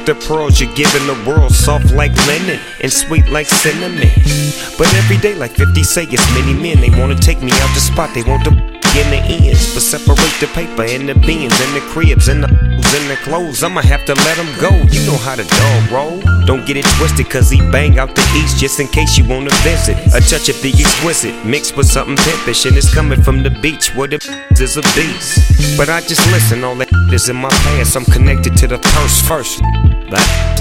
the pearls you're giving the world, soft like linen and sweet like cinnamon. But every day, like 50 say, it's many men. They wanna take me out the spot, they want the in the ends, but separate the paper and the beans and the cribs and the clothes. I'ma have to let him go. You know how the dog roll. Don't get it twisted, cause he bang out the east, just in case you wanna visit. A touch of the exquisite, mixed with something pimpish, and it's coming from the beach where the is a beast. But I just listen, all that is in my past. I'm connected to the purse first.